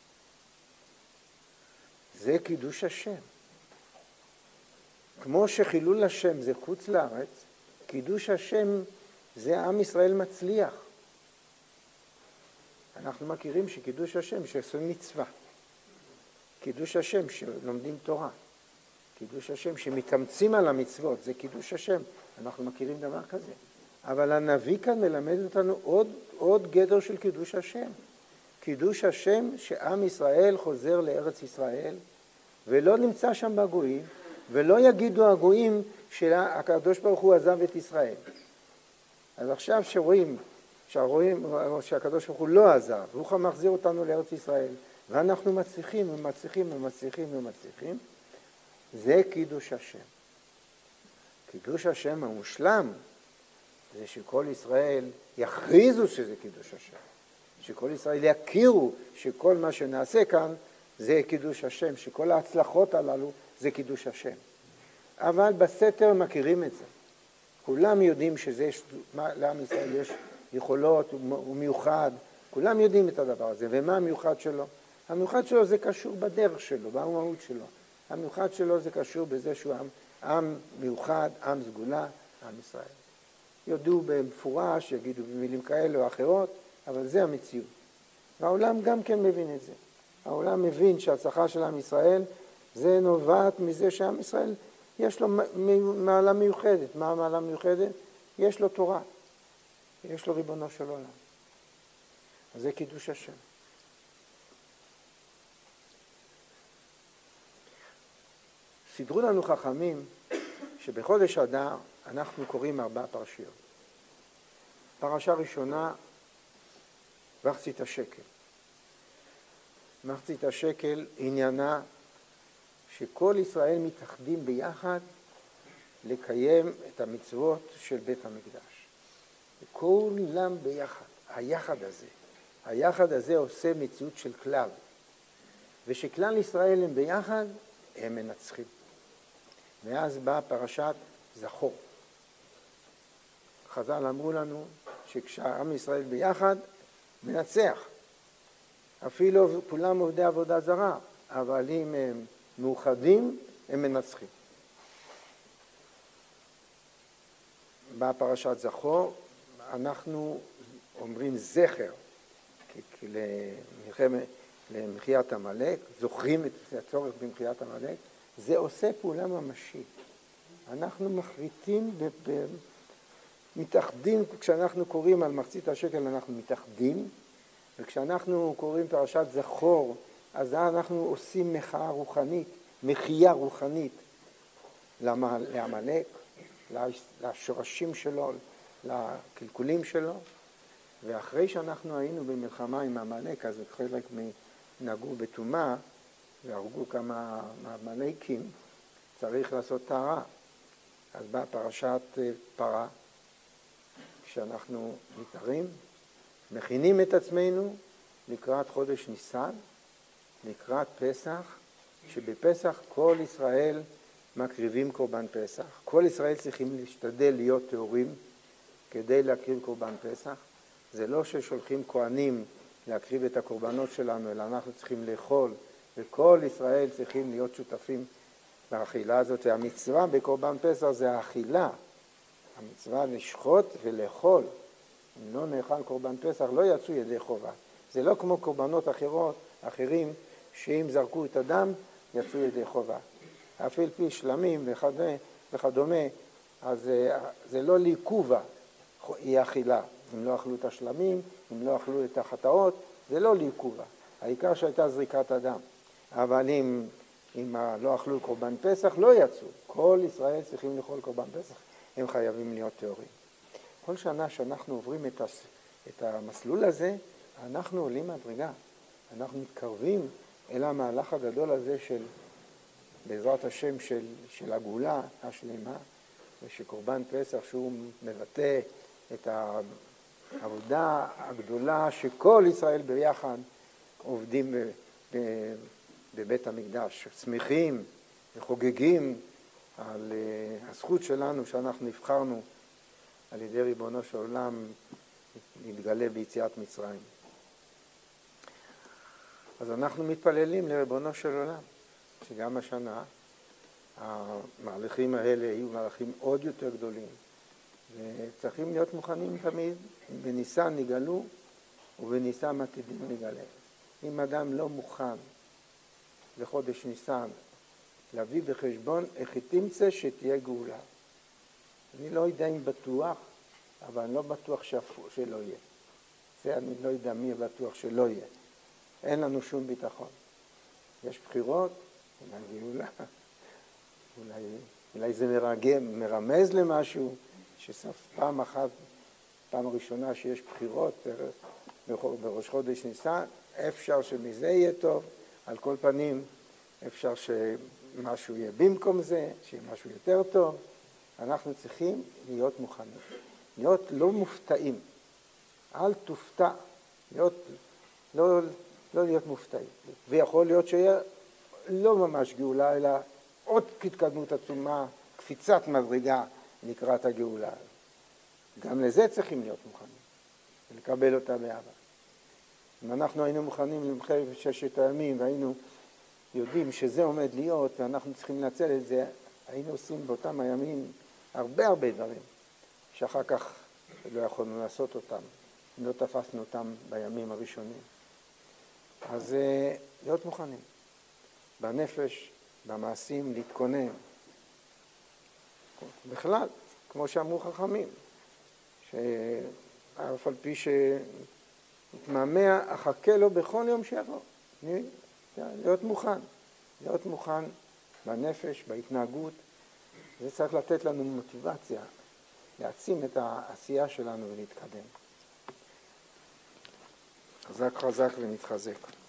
זה קידוש השם. כמו שחילול השם זה חוץ לארץ, קידוש השם זה עם ישראל מצליח. אנחנו מכירים שקידוש השם שעושים מצווה. קידוש השם שלומדים תורה. קידוש השם שמתאמצים על המצוות, זה קידוש השם. אנחנו מכירים דבר כזה. אבל הנביא כאן מלמד אותנו עוד, עוד גדר של קידוש השם. קידוש השם שעם ישראל חוזר לארץ ישראל, ולא נמצא שם בגויים, ולא יגידו הגויים שהקדוש ברוך הוא עזב את ישראל. אז עכשיו שרואים, שרואים שהקדוש ברוך הוא לא עזב, הוא מחזיר אותנו לארץ ישראל, ואנחנו מצליחים ומצליחים ומצליחים ומצליחים, זה קידוש השם. קידוש השם המושלם, זה שכל ישראל יכריזו שזה קידוש השם. שכל ישראל יכירו שכל מה שנעשה כאן זה קידוש השם, שכל ההצלחות הללו זה קידוש השם. אבל בסתר מכירים את זה. כולם יודעים שזה, לעם ישראל יש יכולות, הוא מיוחד, כולם יודעים את הדבר הזה. ומה המיוחד שלו? המיוחד שלו זה קשור בדרך שלו, במהות שלו. המיוחד שלו זה קשור בזה שהוא עם, עם מיוחד, עם סגולה, עם ישראל. יודעו במפורש, יגידו במילים כאלה או אחרות, אבל זה המציאות. והעולם גם כן מבין את זה. העולם מבין שההצלחה של עם ישראל זה נובעת מזה שעם ישראל יש לו מעלה מיוחדת. מה המעלה מיוחדת? יש לו תורה. יש לו ריבונו של עולם. אז זה קידוש השם. סידרו לנו חכמים שבחודש אדר אנחנו קוראים ארבע פרשיות. פרשה ראשונה, מחצית השקל. מחצית השקל עניינה שכל ישראל מתאחדים ביחד לקיים את המצוות של בית המקדש. כולם ביחד, היחד הזה. היחד הזה עושה מציאות של כלל. ושכלל ישראל הם ביחד, הם מנצחים. ואז באה פרשת זכור. חז"ל אמרו לנו שכשעם ישראל ביחד מנצח. אפילו כולם עובדי עבודה זרה, אבל אם הם מאוחדים, הם מנצחים. באה פרשת זכור, אנחנו אומרים זכר למחיית עמלק, זוכרים את הצורך במחיית עמלק, זה עושה פעולה ממשית. אנחנו מחריטים, מתאחדים, כשאנחנו קוראים על מחצית השקל אנחנו מתאחדים, וכשאנחנו קוראים פרשת זכור, אז אנחנו עושים מחאה רוחנית, מחייה רוחנית לעמלק, לשורשים שלו, לקלקולים שלו, ואחרי שאנחנו היינו במלחמה עם עמלק, אז חלק נגעו בטומאה, והרגו כמה עמלקים, צריך לעשות טהרה. אז באה פרשת פרה, כשאנחנו מתארים, מכינים את עצמנו לקראת חודש ניסן, לקראת פסח, שבפסח כל ישראל מקריבים קורבן פסח. כל ישראל צריכים להשתדל להיות טהורים כדי להקריב קורבן פסח. זה לא ששולחים כהנים להקריב את הקורבנות שלנו, אלא אנחנו צריכים לאכול, וכל ישראל צריכים להיות שותפים באכילה הזאת. והמצווה בקורבן פסח זה האכילה. המצווה לשחוט ולאכול. אם לא נאכל קורבן פסח, לא יצאו ידי חובה. זה לא כמו קורבנות אחרות, אחרים, שאם זרקו את הדם, יצאו ידי חובה. אפילו פי שלמים וכדומה, וכדומה, אז זה לא ליקובה, היא אכילה. אם לא אכלו את השלמים, אם לא אכלו את החטאות, זה לא ליקובה. העיקר שהייתה זריקת הדם. אבל אם אם לא אכלו קורבן פסח, לא יצאו. כל ישראל צריכים לאכול קורבן פסח, הם חייבים להיות טהורים. כל שנה שאנחנו עוברים את, הס... את המסלול הזה, אנחנו עולים מדרגה. אנחנו מתקרבים אל המהלך הגדול הזה של, בעזרת השם, של, של הגאולה השלמה, ושקורבן פסח שהוא מבטא את העבודה הגדולה שכל ישראל ביחד עובדים ב, ב, בבית המקדש, שמחים וחוגגים על uh, הזכות שלנו שאנחנו נבחרנו על ידי ריבונו של עולם להתגלה ביציאת מצרים. אז אנחנו מתפללים לריבונו של עולם, שגם השנה המהלכים האלה יהיו מהלכים עוד יותר גדולים, וצריכים להיות מוכנים תמיד, בניסן נגלו ובניסן עתידים נגלה. אם אדם לא מוכן לחודש ניסן להביא בחשבון איך תמצא שתהיה גאולה. אני לא יודע אם בטוח, אבל אני לא בטוח שלא יהיה. זה אני לא יודע מי בטוח שלא יהיה. אין לנו שום ביטחון. יש בחירות, אולי גאולה, אולי, אולי זה מרגם, מרמז למשהו, שסוף פעם אחת, פעם ראשונה שיש בחירות בראש חודש ניסן, אפשר שמזה יהיה טוב, על כל פנים אפשר שמשהו יהיה במקום זה, שיהיה משהו יותר טוב. אנחנו צריכים להיות מוכנים, להיות לא מופתעים, אל תופתע, להיות, לא, לא להיות מופתעים. ויכול להיות שיהיה לא ממש גאולה, אלא עוד התקדמות עצומה, קפיצת מדרגה לקראת הגאולה. גם לזה צריכים להיות מוכנים, ולקבל אותה באהבה. אם אנחנו היינו מוכנים למלחמת ששת הימים, והיינו יודעים שזה עומד להיות, ואנחנו צריכים לנצל את זה, היינו עושים באותם הימים הרבה הרבה דברים, שאחר כך לא יכולנו לעשות אותם, לא תפסנו אותם בימים הראשונים. אז להיות מוכנים, בנפש, במעשים, להתכונן. בכלל, כמו שאמרו חכמים, שאף על פי שהתמהמה, אחכה לו בכל יום שיבוא. להיות מוכן, להיות מוכן בנפש, בהתנהגות. זה צריך לתת לנו מוטיבציה, להעצים את העשייה שלנו ולהתקדם. חזק חזק ונתחזק.